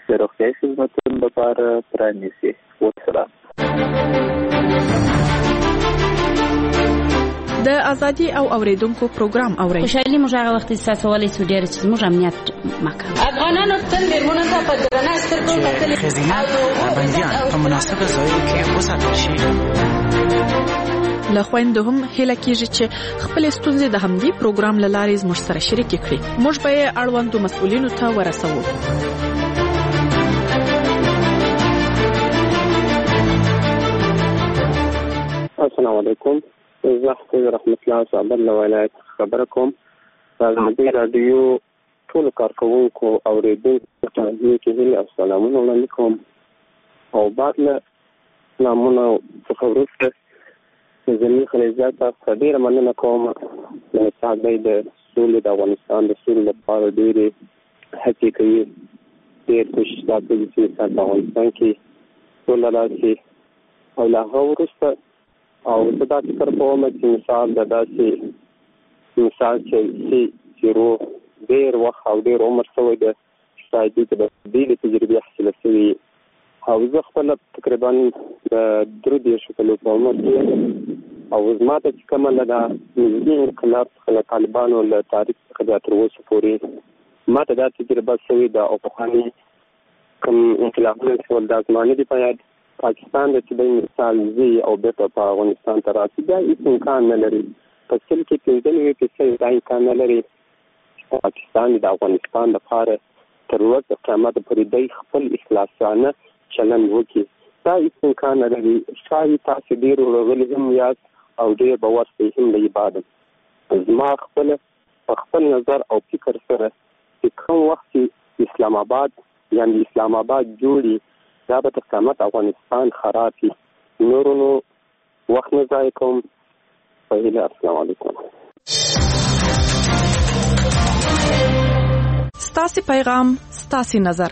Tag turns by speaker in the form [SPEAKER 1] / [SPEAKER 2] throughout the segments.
[SPEAKER 1] د روغتیايي خدمتونو لپاره پرانیسي. والسلام.
[SPEAKER 2] د ازادي او اوریدونکو پروګرام اورئ.
[SPEAKER 3] خوشحالي موږ هغه وخت احساسولای شو ډېر چې موږ امنیت مکه
[SPEAKER 4] افغانانو تل میرمنو ته په درنه سترګو کتل
[SPEAKER 5] خزینه بندیان په مناسبه ځایو کې وساتل شي.
[SPEAKER 2] له خویندو هم هیله کیږي چې خپل ستونزې د همدې پروګرام له لارې زموږ سره شریکې کړي. موږ به یې اړوندو مسؤلینو ته ورسوو.
[SPEAKER 1] السلام علیکم. زه حافظ رحمت الله صاحب له ولایت خبره کوم. د رادیو ټول کارکونکو اوریدونکو ته نیکی هیلې او سلامونه وړاندې کوم. او بعد له سلامونه څخه وروسته زمین خلیزات ته ډېره مننه کوم. هغوی د سولې د افغانستان د سولې لپاره ډېرې هڅې کوي. ډېر کوشش دا کوي چې مثال په افغانستان کې سوله راشي. او له هغه وروسته او زه دا فکر کوم چې مثال د داسې مثال چې روح ډېر وخت او ډېر عمر شوی دی شاید دې د ډېرې تجربې حاصله شوې. او زه خپله تقریبا د 30 کلو په عمر کې او زما ته چې کومه له نږدې انقلاب څخه له طالبانو له تاریخ څخه بیا تر اوسه پورې ما ته دا تجربه شوې ده. او پخواني کوم انقلابونه چې ول دا زما نه دي په یاد. پاکستان د چې د مثال زی او بیرته په افغانستان ته راسي دا هیڅ امکان نه لري. په سل کې 95% دا امکان نه لري چې پاکستان د افغانستان لپاره تر ورځې قیامت پورې د خپل اخلاصانه چلند وکړي. دا هیڅ امکان نه لري. شاید تاسو ډېر ورغلي هم یاست او ډېر باور کوئ هم د عبادت. زما په خپل نظر او فکر سره چې کوم وخت اسلام آباد یعنی اسلام آباد جوړي دا به تر قیامت افغانستان خراب شي. نورو وخت نه ضایع کوم. پهله السلام علیکم.
[SPEAKER 2] ستاسو پیغام ستاسو نظر.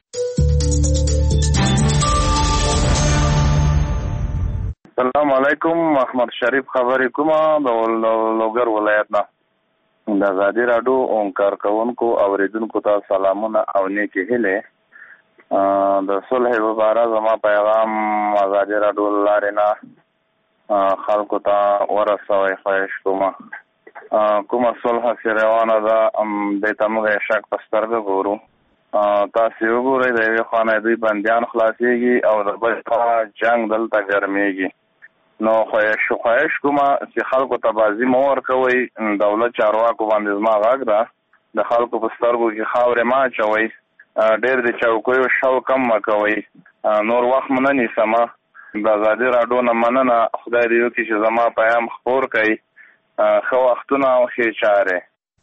[SPEAKER 6] السلام علیکم. محمد شریف خبرې کوم د لوګر ولایت نه. د ازادي راډیو او کارکونکو اوریدونکو ته سلامونه او نیکی هیلې. د صلح لپاره زما پیغام ازادي راډیو لارې نه خلکو ته ورسوي. خواهش کوم کومه صلح چې روانه ده دې ته موږ شک په سترګه ګورو. تاسو وګورئ د یوې خوا نه دوی بندیان خلاصېږي او د بل خوا جنګ دلته ګرمېږي. نو خواهش کوم چې خلکو ته بازي مه ورکوئ. دولت چارواکو باندې زما غږ ده د خلکو په سترګو کې خاورې مه اچوئ. ډېر د چوکیو شوق کم مه کوئ. نور وخت مو نه نیسمه. د ازادي راډیو نه مننه. خدای دې وکړي چې زما پیغام خپور کړئ. ښه وختونه او ښې چارې.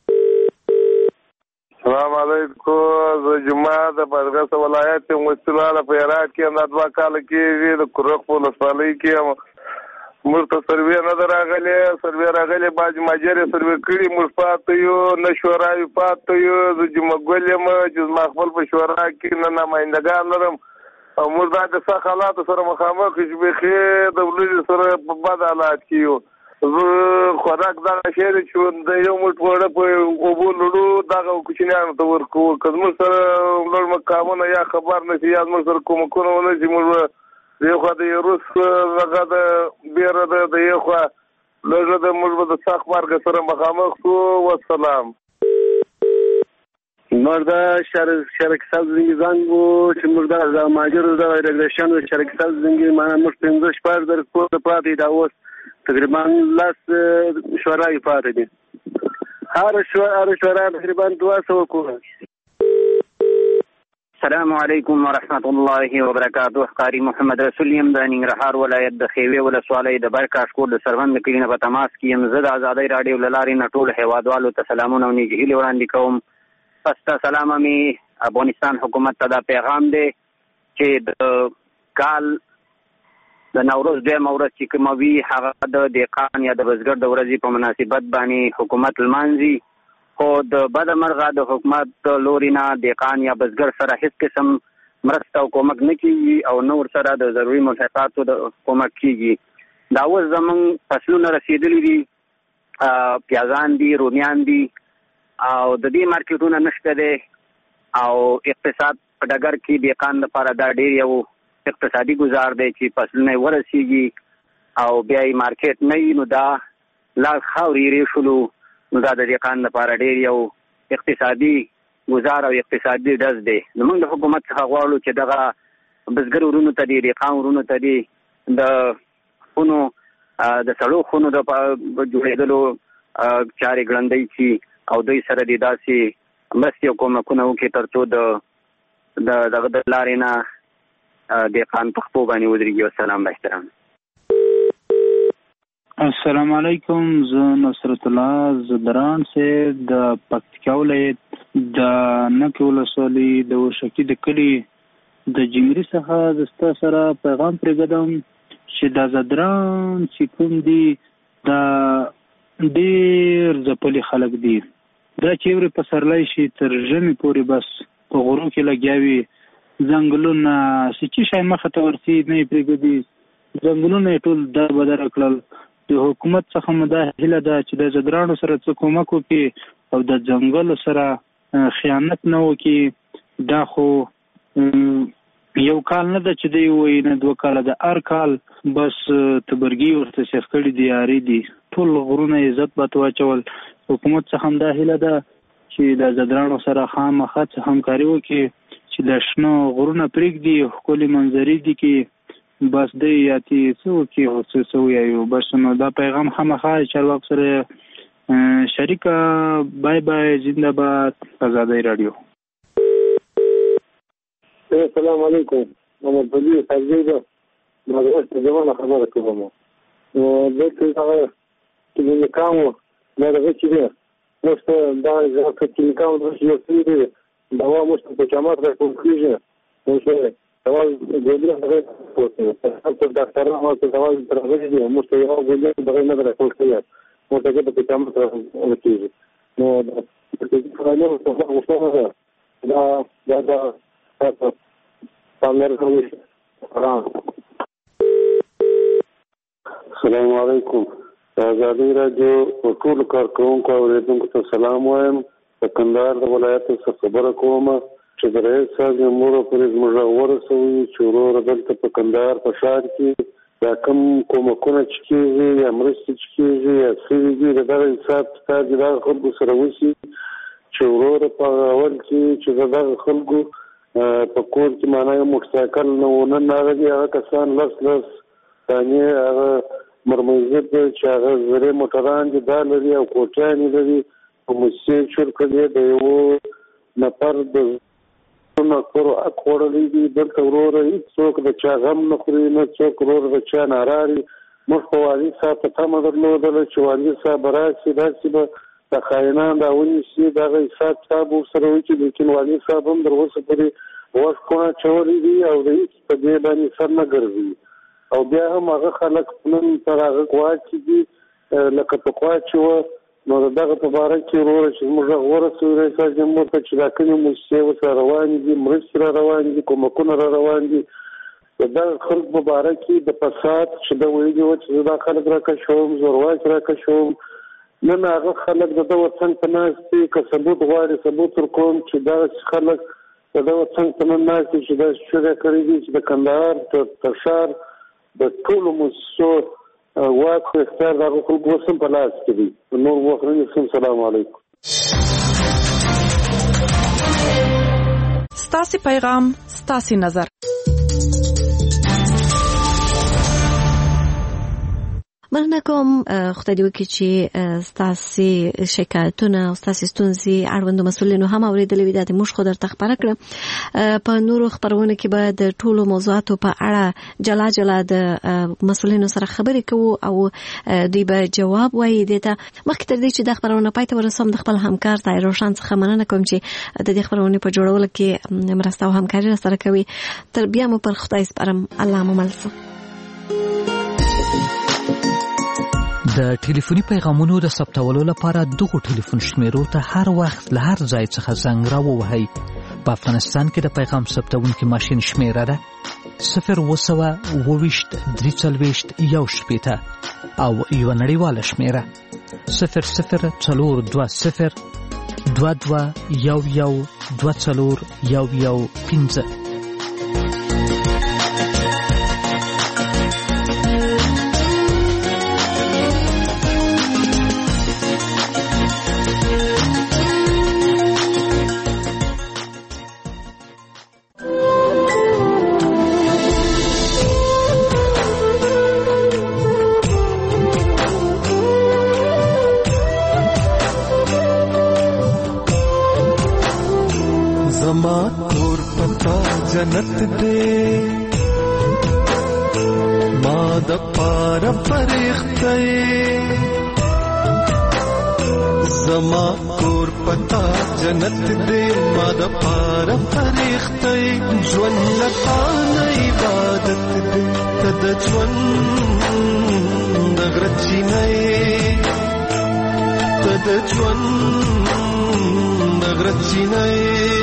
[SPEAKER 7] السلام علیکم. زه جمعه د بادغیس ولایت یم. وسیلاله په هرات کې هم دا 2 کاله کېږي. د کرخ په ولسوالۍ کې هم موږ ته سروې نه ده راغلې. سروې راغلې باج ماجرې سروې کړي. موږ پاتې یو نه شورای پاتې یو. زه جمعه ګل یم چې زما خپل په شورا کې نه نمایندګان لرم. او موږ دا د سخت حالاتو سره مخامخ چې بیخي د ولې سره په بد حالات کې یو. زه خوراک دغه شی دی چې د یو موټ وړه په اوبو لړو دغه کوچنیانو ته ورکوو. که زموږ سره لوړ مقامونه یا خبر نه شي یا زموږ سره کومکونه ونه شي موږ د یو خوا د روس هغه د بیره د یو خوا لږه د موږ به د سخت مرګ سره مخامخ شو. والسلام.
[SPEAKER 1] موږ د شرکساز زنګي زنګ وو چې موږ د ماجرو د ریګریشن شرکساز زنګي موږ 15 در کور پاتې دا اوس تقریبا 10 شورای پاتې دي. هر شورای تقریبا 200 کور.
[SPEAKER 8] السلام علیکم ورحمت الله وبرکاته. قاری محمد رسول یم د ننګرهار ولایت د خیوې ولسوالۍ د برکاش کور د سروند کلینه په تماس کې یم. زه د ازادۍ راډیو له لارې نه ټول هیوادوالو ته سلامونه او نیکې هیلې وړاندې کوم. پس ته سلام مې افغانستان حکومت ته دا پیغام دی چې د کال د نوروز دویمه ورځ چې کومه وي هغه د دهقان یا د بزګر د ورځې په مناسبت باندې حکومت لمانځي. خو د بده مرغه د حکومت لوري نه دهقان یا بزګر سره هیڅ قسم مرسته او کومک نه کیږي او نه ورسره د ضروري ملحقاتو د کومک کیږي. دا اوس زموږ فصلونه رسېدلي دي. پیازان دي، رومیان دي او د دې مارکیټونه نشته دی او اقتصاد په ډګر کې دهقان لپاره دا ډېر یو اقتصادي ګزار دی چې فصلونه ورسیږي او بیا یې مارکیټ نه وي، نو دا لا خاورې ریښلو، نو دا د دهقان لپاره ډېر یو اقتصادي ګزار او اقتصادي ډز دی. نو موږ د حکومت څخه غواړو چې دغه بزګر ورونو ته دي، دهقان ورونو ته دي، د خونو د سړو خونو د جوړېدلو چارې ګړندۍ شي او دوی سره دې داسې مرستې او کومکونه وکړي تر څو د دغه د لارې نه دهقان په خپو باندې ودرېږي. والسلام باحترام.
[SPEAKER 9] السلام علیکم. زه نصرت الله زدران سے د پکتیکا ولایت د نکې ولسوالۍ د ورشکي د کلي د جنګري څخه د ستا سره پیغام پرېږدم چې دا زدران چې کوم دي دا ډېر ځپلي خلک دي. دا چې ورې پسرلی شي تر ژمي پورې بس په غرو کې لګیا وي، ځنګلونه چې شی مخه ته ورسي نه یې پرېږدي، ځنګلونه یې ټول دربدره کړل. د حکومت څخه مو دا هیله ده چې د زدرانو سره څه کومک وکړي او د ځنګلو سره خیانت نه وکړي. دا خو یو کال نه ده چې دی وایي نه 2 کاله ده، هر کال بس تبرګي ورته سیخ کړي دي، یاري دي، ټول غرونه عزت بات واچول. حکومت څخه هم دا هیله ده چې د زدرانو سره خامخا همکاري وکړي چې د شنو غرونه پرېږدي، ښکلي منظرې دي کې بس دی یاتي څه وکړي او څه وایو. بس نو دا پیغام خامخا چارواکو سره شریکه. بای بای، زنده باد، آزادۍ راډیو.
[SPEAKER 1] السلام علیکم. محمد بدی سرجی ده مدرسه جوانه خبره کوم. نو دلته هغه چې کوم دا دغه چې ده نو دا ځکه چې کوم د یو څه دی دا مو څه په چمات راکوم کیږي. نو څه دا ګورې هغه پوهه تاسو ډاکټر نو څه دا ترغه دي مو څه یو ګورې دغه نه راکول کیږي. مو ته په چمات راکوي. نو دا چې فرانو څه وسوسه دا السلام علیکم. آزادۍ راډیو ټول کارکونکو او اوریدونکو ته سلام وایم. د کندهار د ولایت څخه خبره کوم چې د رئیس صاحب مور پرې زموږ ورسوي چې ورور دلته په کندهار په ښار کې دا کوم کومکونه چې کېږي یا مرستې چې کېږي یا څه دي د دغه حساب کتاب د دغه خلکو سره وشي چې ورور په اول کې چې د دغه خلکو په کور کې معنا یو موټرسایکل نه راغلي، هغه کسان لس ثانیې هغه مرمزید چې هغه زړې موټران دي دا لري او کوټیانې لري په موسسې چور کړي د یو نفر د نکرو اک خوړلی دي. دلته وروره هېڅوک د چا غم نه خوري، نه څوک وروره د چا ناراري. موږ په والي صاحب ته تمه درلودله چې والي صاحب به راشي، داسې به د خاینان دا ونیسي، دغه حساب کتاب ورسره وکړي. لیکن والي صاحب هم تر اوسه پورې غوږ کونه اچولی دي او د هېڅ په دې باندې سر نه ګرځي. او بیا هم هغه خلک نن تر هغه قوا چې دي لکه پخوا چې وه، نو د دغه په باره کې وروره چې زموږ غږ ورسوي رئیس جمهور ته چې دا کومې موسسې ورسره روانې دي، مرستې را روانې دي، کومکونه را روان دي. د دغه خلکو په باره کې د فساد چې ده ویلي وه چې زه دا خلک راکشوم، زورواکي راکشوم، نن هغه خلک د ده وڅنګ ته ناست دي. که ثبوت غواړي ثبوت ورکوم چې دغسې خلک د ده وڅنګ ته نن ناست دي چې داسې شوګه کړي دي چې د کندهار تر ښار د ټولو موسسو واک خو اختیار د هغو خلکو اوس هم په لاس کې دي. نور وخت نه نیسم. سلام علیکم.
[SPEAKER 2] ستاسې پیغام ستاسې نظر.
[SPEAKER 10] مننه کوم خدای دې وکړي چې ستاسې شکایتونه او ستاسې ستونزې اړوندو مسؤلینو هم اورېدلې وي. دا موږ خو درته خپاره کړه. په نورو خپرونو کې به د ټولو موضوعاتو په اړه جلا جلا د مسؤلینو سره خبرې کوو او دوی به جواب وایي. دې ته مخکې تر دې چې دا خپرونه پای ته ورسوم د خپل همکار طاهر روشن څخه مننه کوم چې د دې خپرونې په جوړولو کې مرسته او همکاري راسره کوي. تر بیا مو پر خدای سپارم. الله مو مل شه.
[SPEAKER 11] د ټلیفوني پیغامونو د ثبتولو لپاره دغه ټلیفون شمیرو ته هر وخت له هر ځای څخه زنګ راووهئ. په افغانستان کې د پیغام ثبتونکي ماشین شمیره ده 0202341 او یو نړیواله شمیره 00420221 22114015.
[SPEAKER 12] जन्नत दे माद पार फरिख्ते जमा कोर पता जन्नत दे माद पार फरिख्ते ज्वन लता इबादत दे तद ज्वन दगरची नए तद ज्वन दगरची नए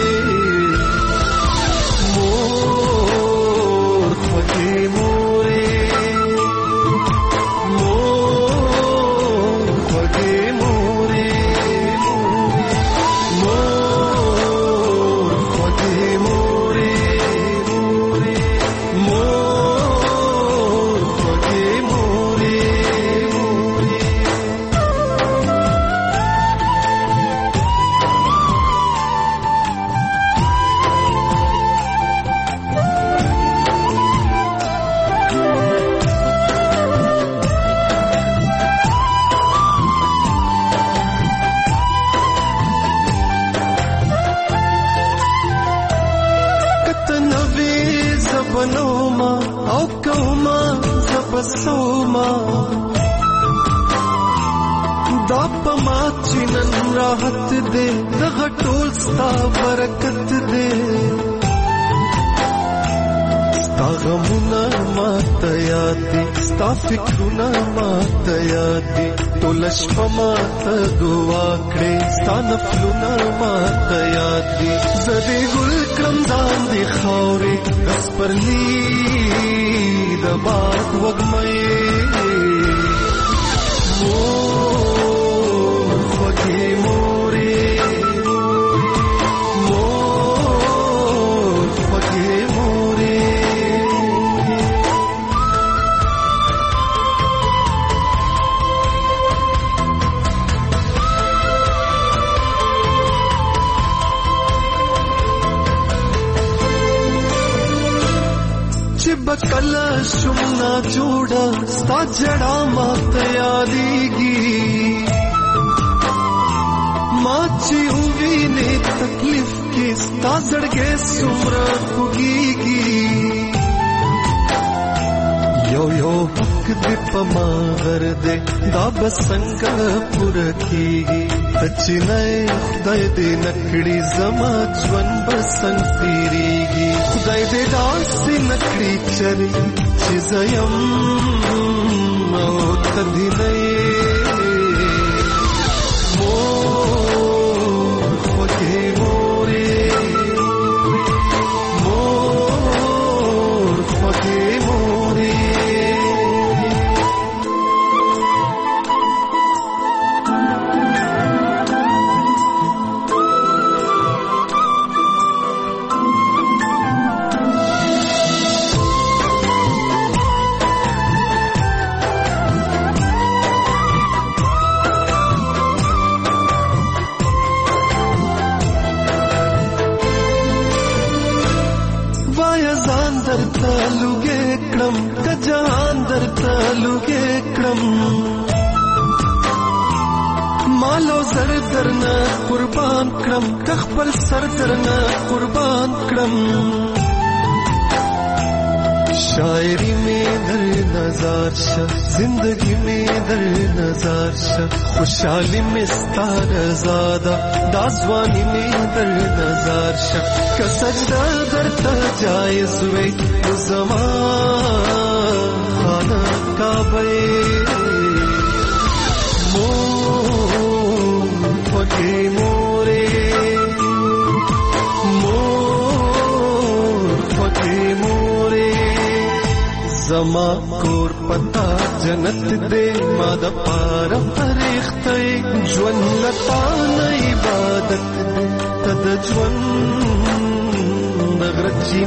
[SPEAKER 12] राहत दे दगा टोल स्ता बरकत दे स्ता गमुना माता यादी स्ता फिक्रुना माता यादी तोलश माता दुआकड़े स्ता नफलुना माता यादी जदे गुल क्रमदान दे खावरे गस पर ली दबात वगमये बकला शुमना जोड़ा स्ता जड़ा माता यादीगी माची हुई ने तकलीफ की स्ता जड़गे सुमरा कुगीगी यो यो हक दे पमागर दे दाब संग पुरखीगी तचिनए खुदाई दे नकड़ी जमा ज्वन बसंग पीरीगी खुदाई दे दासी नकड़ी चरी चिजयम तदिनए मालो सर दरना कुर्बान क्रम कखबल सर दरना कुर्बान क्रम शायरी में दर नजार शाह जिंदगी में दर नजार शाह खुशहाली में स्तार ज़ादा दाज़वानी में दर नजार शाह का सजदा दरता जायज़ वे ज़मान खाना काबे के मोरे मोर फके मोरे زما کور پتا جنت دې ما د پاره فرښتې ژوند لتا نه عبادت ته د ژوند د غرچی